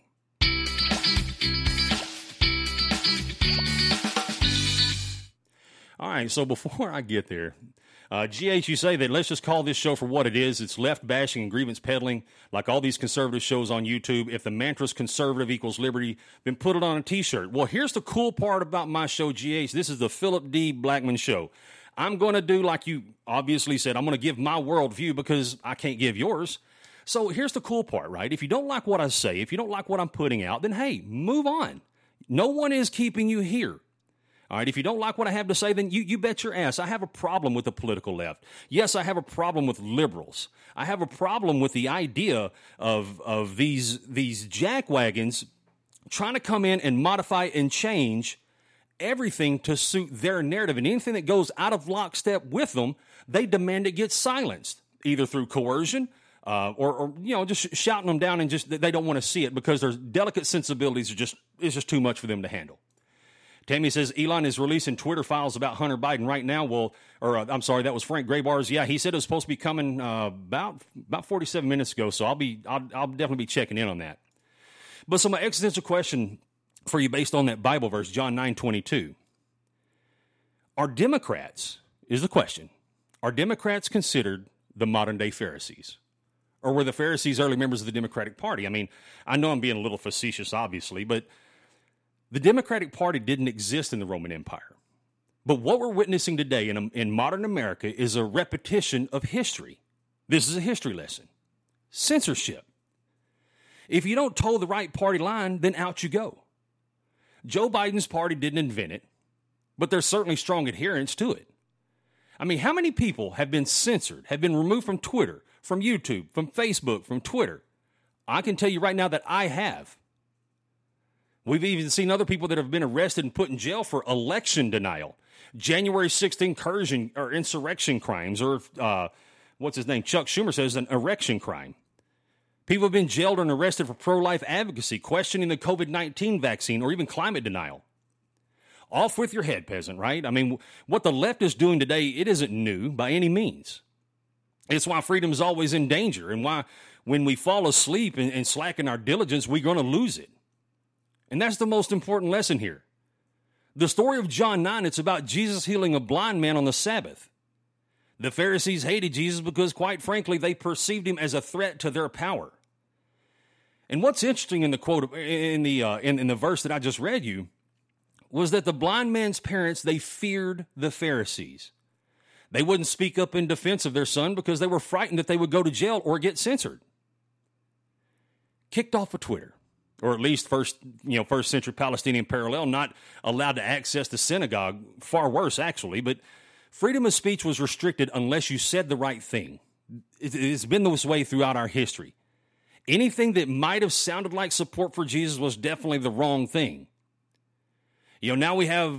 All right, so before I get there, GH, you say that let's just call this show for what it is. It's left bashing and grievance peddling, like all these conservative shows on YouTube. If the mantra's conservative equals liberty, then put it on a T-shirt. Well, here's the cool part about my show, GH. This is the Philip D. Blackman Show. I'm going to do like you obviously said. I'm going to give my worldview because I can't give yours. So here's the cool part, right? If you don't like what I say, if you don't like what I'm putting out, then hey, move on. No one is keeping you here. All right, if you don't like what I have to say, then you bet your ass. I have a problem with the political left. Yes, I have a problem with liberals. I have a problem with the idea of these jackwagons trying to come in and modify and change everything to suit their narrative. And anything that goes out of lockstep with them, they demand it gets silenced, either through coercion or just shouting them down, and just they don't want to see it because their delicate sensibilities it's just too much for them to handle. Tammy says Elon is releasing Twitter files about Hunter Biden right now. That was Frank Graybar's. Yeah, he said it was supposed to be coming about 47 minutes ago. So I'll definitely be checking in on that. But so my existential question for you, based on that Bible verse, John 9:22, are Democrats? Is the question: are Democrats considered the modern day Pharisees, or were the Pharisees early members of the Democratic Party? I mean, I know I'm being a little facetious, obviously, but the Democratic Party didn't exist in the Roman Empire. But what we're witnessing today in modern America is a repetition of history. This is a history lesson. Censorship. If you don't toe the right party line, then out you go. Joe Biden's party didn't invent it, but there's certainly strong adherence to it. I mean, how many people have been censored, have been removed from Twitter, from YouTube, from Facebook, from Twitter? I can tell you right now that I have. We've even seen other people that have been arrested and put in jail for election denial, January 6th incursion or insurrection crimes, or what's his name? Chuck Schumer says an erection crime. People have been jailed and arrested for pro-life advocacy, questioning the COVID-19 vaccine, or even climate denial. Off with your head, peasant, right? I mean, what the left is doing today, it isn't new by any means. It's why freedom is always in danger, and why when we fall asleep and slacken our diligence, we're going to lose it. And that's the most important lesson here. The story of John 9, it's about Jesus healing a blind man on the Sabbath. The Pharisees hated Jesus because, quite frankly, they perceived him as a threat to their power. And what's interesting in the quote in the verse that I just read you was that the blind man's parents, they feared the Pharisees. They wouldn't speak up in defense of their son because they were frightened that they would go to jail or get censored. Kicked off of Twitter. Or at least first century Palestinian parallel, not allowed to access the synagogue. Far worse, actually. But freedom of speech was restricted unless you said the right thing. It's been this way throughout our history. Anything that might have sounded like support for Jesus was definitely the wrong thing. Now we have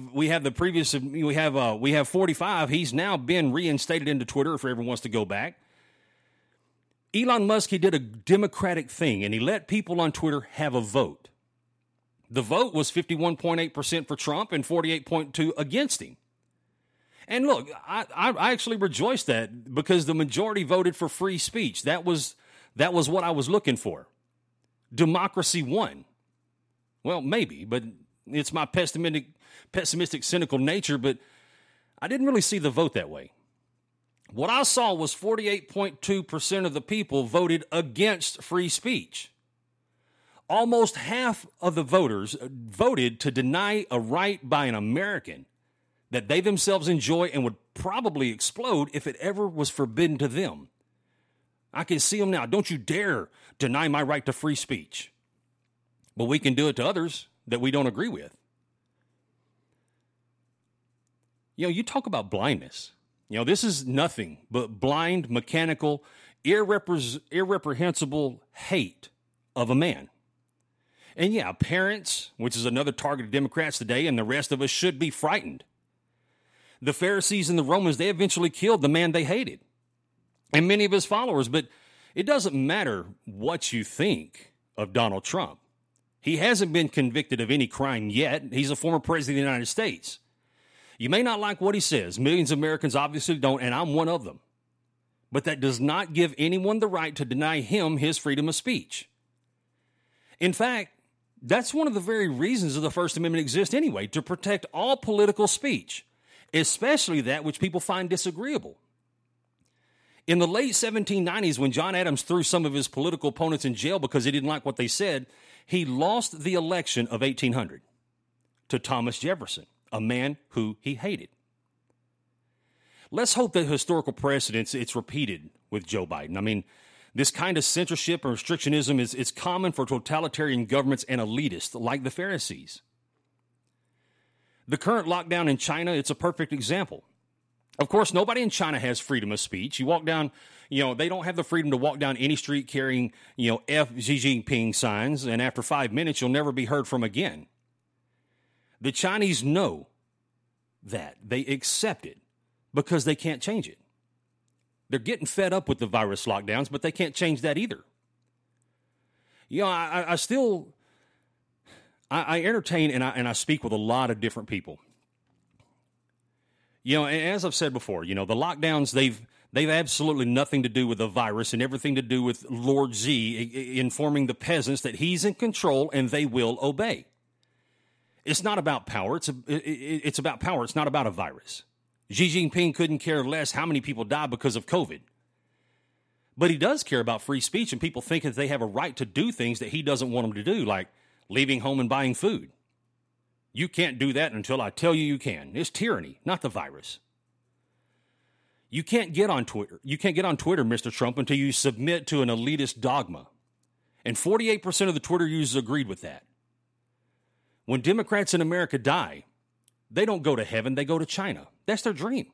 45. He's now been reinstated into Twitter if everyone wants to go back. Elon Musk, he did a democratic thing, and he let people on Twitter have a vote. The vote was 51.8% for Trump and 48.2% against him. And look, I actually rejoiced that because the majority voted for free speech. That was what I was looking for. Democracy won. Well, maybe, but it's my pessimistic, cynical nature, but I didn't really see the vote that way. What I saw was 48.2% of the people voted against free speech. Almost half of the voters voted to deny a right by an American that they themselves enjoy and would probably explode if it ever was forbidden to them. I can see them now. Don't you dare deny my right to free speech. But we can do it to others that we don't agree with. You know, you talk about blindness. You know, this is nothing but blind, mechanical, irreprehensible hate of a man. And yeah, parents, which is another target of Democrats today, and the rest of us should be frightened. The Pharisees and the Romans, they eventually killed the man they hated, and many of his followers. But it doesn't matter what you think of Donald Trump. He hasn't been convicted of any crime yet. He's a former president of the United States. You may not like what he says. Millions of Americans obviously don't, and I'm one of them. But that does not give anyone the right to deny him his freedom of speech. In fact, that's one of the very reasons of the First Amendment exists anyway, to protect all political speech, especially that which people find disagreeable. In the late 1790s, when John Adams threw some of his political opponents in jail because he didn't like what they said, he lost the election of 1800 to Thomas Jefferson, a man who he hated. Let's hope that historical precedents, it's repeated with Joe Biden. I mean, this kind of censorship and restrictionism is common for totalitarian governments and elitists like the Pharisees. The current lockdown in China, it's a perfect example. Of course, nobody in China has freedom of speech. You walk down, they don't have the freedom to walk down any street carrying, F Xi Jinping signs, and after 5 minutes, you'll never be heard from again. The Chinese know that. They accept it because they can't change it. They're getting fed up with the virus lockdowns, but they can't change that either. I entertain and I speak with a lot of different people. And as I've said before, the lockdowns, they've absolutely nothing to do with the virus and everything to do with Lord Xi informing the peasants that he's in control and they will obey. It's not about power. It's about power. It's not about a virus. Xi Jinping couldn't care less how many people die because of COVID. But he does care about free speech and people think that they have a right to do things that he doesn't want them to do, like leaving home and buying food. You can't do that until I tell you can. It's tyranny, not the virus. You can't get on Twitter. You can't get on Twitter, Mr. Trump, until you submit to an elitist dogma. And 48% of the Twitter users agreed with that. When Democrats in America die, they don't go to heaven, they go to China. That's their dream.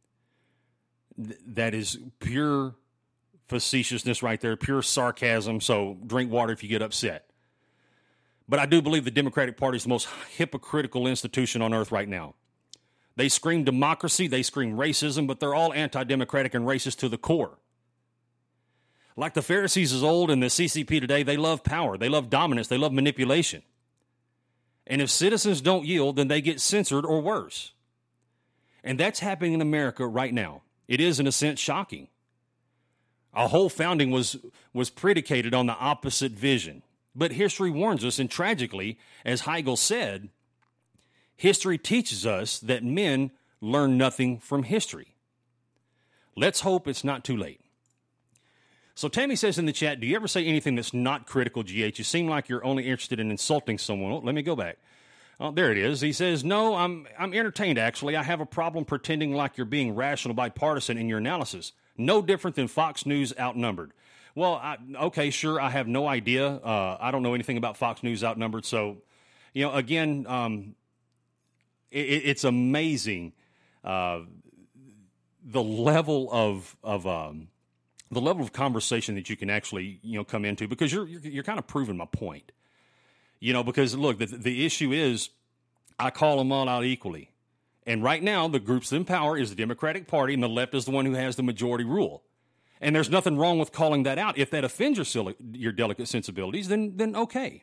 That is pure facetiousness right there, pure sarcasm, so drink water if you get upset. But I do believe the Democratic Party is the most hypocritical institution on earth right now. They scream democracy, they scream racism, but they're all anti-democratic and racist to the core. Like the Pharisees is old and the CCP today, they love power, they love dominance, they love manipulation. And if citizens don't yield, then they get censored or worse. And that's happening in America right now. It is, in a sense, shocking. Our whole founding was predicated on the opposite vision. But history warns us, and tragically, as Hegel said, history teaches us that men learn nothing from history. Let's hope it's not too late. So Tammy says in the chat, do you ever say anything that's not critical, GH? You seem like you're only interested in insulting someone. Oh, let me go back. Oh, there it is. He says, no, I'm entertained, actually. I have a problem pretending like you're being rational, bipartisan in your analysis. No different than Fox News outnumbered. Well, okay, sure, I have no idea. I don't know anything about Fox News outnumbered. So, again, it's amazing the level of conversation that you can actually, come into, because you're kind of proving my point. Because look, the issue is I call them all out equally. And right now, the groups in power is the Democratic Party, and the left is the one who has the majority rule. And there's nothing wrong with calling that out. If that offends your delicate sensibilities, then okay.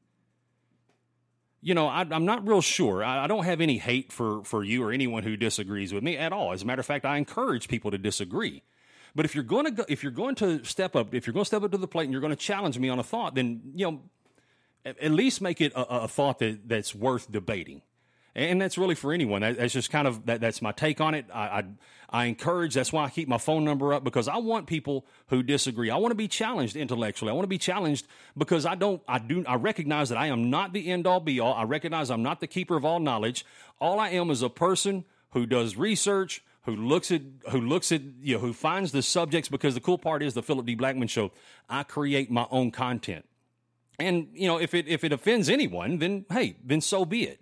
I'm not real sure. I don't have any hate for you or anyone who disagrees with me at all. As a matter of fact, I encourage people to disagree. But if you're going to step up to the plate and you're going to challenge me on a thought, then at least make it a thought that's worth debating. And that's really for anyone. That's just kind of that's my take on it. I encourage. That's why I keep my phone number up, because I want people who disagree. I want to be challenged intellectually. I want to be challenged because I recognize that I am not the end all be all. I recognize I'm not the keeper of all knowledge. All I am is a person who does research, who looks at who finds the subjects, because the cool part is the Philip D. Blackman Show, I create my own content. And, if it offends anyone, then hey, then so be it.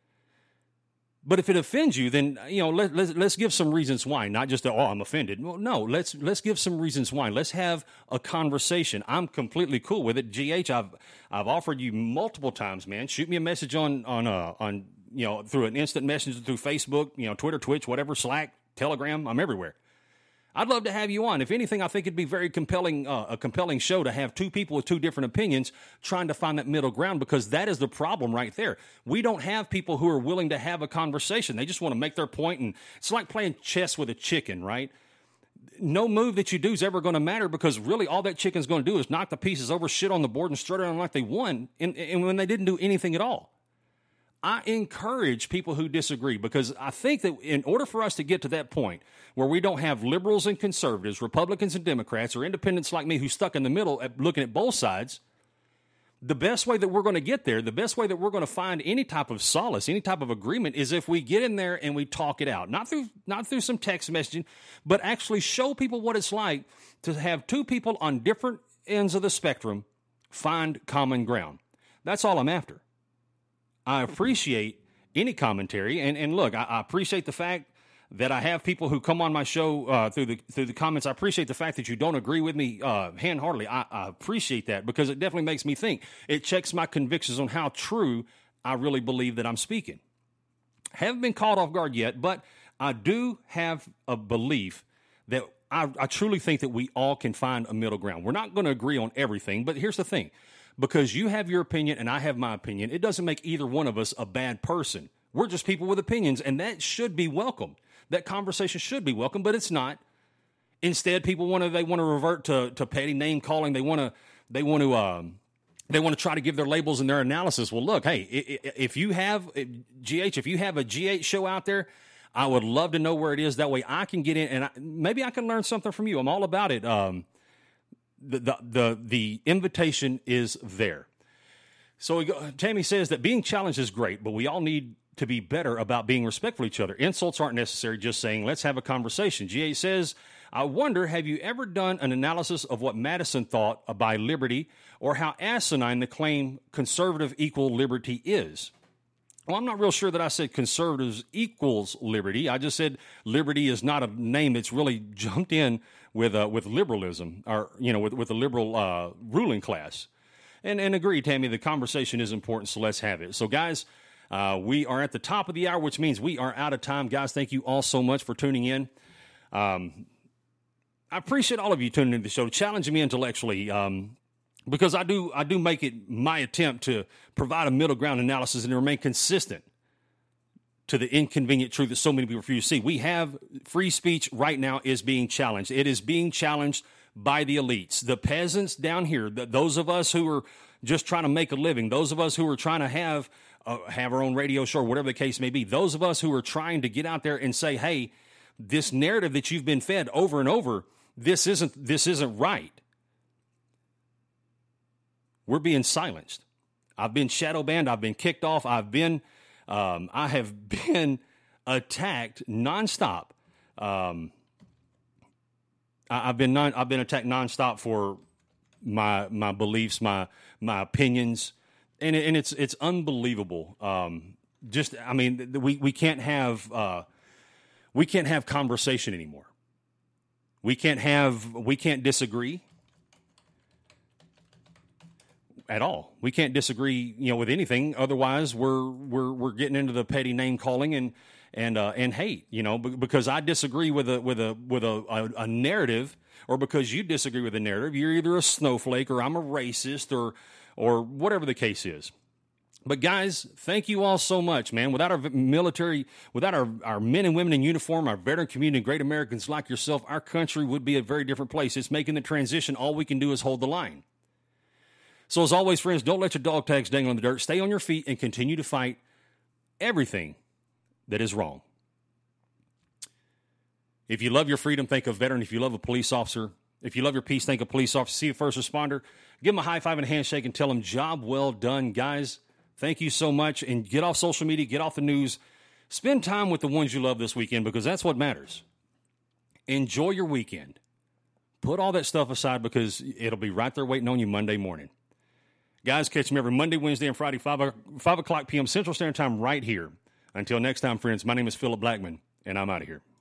But if it offends you, then, let's give some reasons why, not just, I'm offended. Well, no, let's give some reasons why. Let's have a conversation. I'm completely cool with it. GH, I've offered you multiple times, man. Shoot me a message on through an instant messenger, through Facebook, Twitter, Twitch, whatever, Slack, Telegram. I'm everywhere. I'd love to have you on. If anything, I think it'd be very compelling, a compelling show to have two people with two different opinions trying to find that middle ground, because that is the problem right there. We don't have people who are willing to have a conversation. They just want to make their point, and it's like playing chess with a chicken, right? No move that you do is ever going to matter, because really all that chicken's going to do is knock the pieces over, shit on the board, and strut around like they won, and when they didn't do anything at all. I encourage people who disagree, because I think that in order for us to get to that point where we don't have liberals and conservatives, Republicans and Democrats, or independents like me who's stuck in the middle looking at both sides, the best way that we're going to get there, the best way that we're going to find any type of solace, any type of agreement, is if we get in there and we talk it out. Not through some text messaging, but actually show people what it's like to have two people on different ends of the spectrum find common ground. That's all I'm after. I appreciate any commentary, and look, I appreciate the fact that I have people who come on my show through the comments. I appreciate the fact that you don't agree with me hand-heartedly. I appreciate that, because it definitely makes me think. It checks my convictions on how true I really believe that I'm speaking. Haven't been caught off guard yet, but I do have a belief that I truly think that we all can find a middle ground. We're not going to agree on everything, but here's the thing. Because you have your opinion and I have my opinion, it doesn't make either one of us a bad person. We're just people with opinions, and that should be welcomed. That conversation should be welcome, but it's not. Instead, people want to revert to petty name calling. They want to try to give their labels and their analysis. Well, look, hey, if you have a GH show out there, I would love to know where it is. That way, I can get in, and maybe I can learn something from you. I'm all about it. The invitation is there. So Tammy says that being challenged is great, but we all need to be better about being respectful of each other. Insults aren't necessary, just saying, let's have a conversation. GA says, I wonder, have you ever done an analysis of what Madison thought by liberty, or how asinine the claim conservative equal liberty is? Well, I'm not real sure that I said conservatives equals liberty. I just said liberty is not a name that's really jumped in with liberalism, or with the liberal ruling class. And agree, Tammy, the conversation is important, so let's have it. So, guys, we are at the top of the hour, which means we are out of time. Guys, thank you all so much for tuning in. I appreciate all of you tuning into the show, challenging me intellectually. Because I do make it my attempt to provide a middle ground analysis and to remain consistent to the inconvenient truth that so many people refuse to see. We have free speech right now is being challenged. It is being challenged by the elites, the peasants down here, those of us who are just trying to make a living, those of us who are trying to have our own radio show, or whatever the case may be, those of us who are trying to get out there and say, hey, this narrative that you've been fed over and over, this isn't right. We're being silenced. I've been shadow banned. I've been kicked off. I have been attacked nonstop. I've been attacked nonstop for my beliefs, my opinions, and it's unbelievable. We can't have conversation anymore. We can't disagree at all. We can't disagree, with anything. Otherwise, we're getting into the petty name calling and hate, because I disagree with a narrative, or because you disagree with a narrative, you're either a snowflake or I'm a racist or whatever the case is. But guys, thank you all so much, man. Without our military, without our men and women in uniform, our veteran community, great Americans like yourself, our country would be a very different place. It's making the transition. All we can do is hold the line. So as always, friends, don't let your dog tags dangle in the dirt. Stay on your feet and continue to fight everything that is wrong. If you love your freedom, think of veteran. If you love a police officer, if you love your peace, think of police officer. See a first responder, give them a high five and a handshake and tell them, job well done, guys. Thank you so much. And get off social media, get off the news. Spend time with the ones you love this weekend, because that's what matters. Enjoy your weekend. Put all that stuff aside because it'll be right there waiting on you Monday morning. Guys, catch me every Monday, Wednesday, and Friday, 5 o'clock p.m. Central Standard Time right here. Until next time, friends, my name is Philip Blackman, and I'm out of here.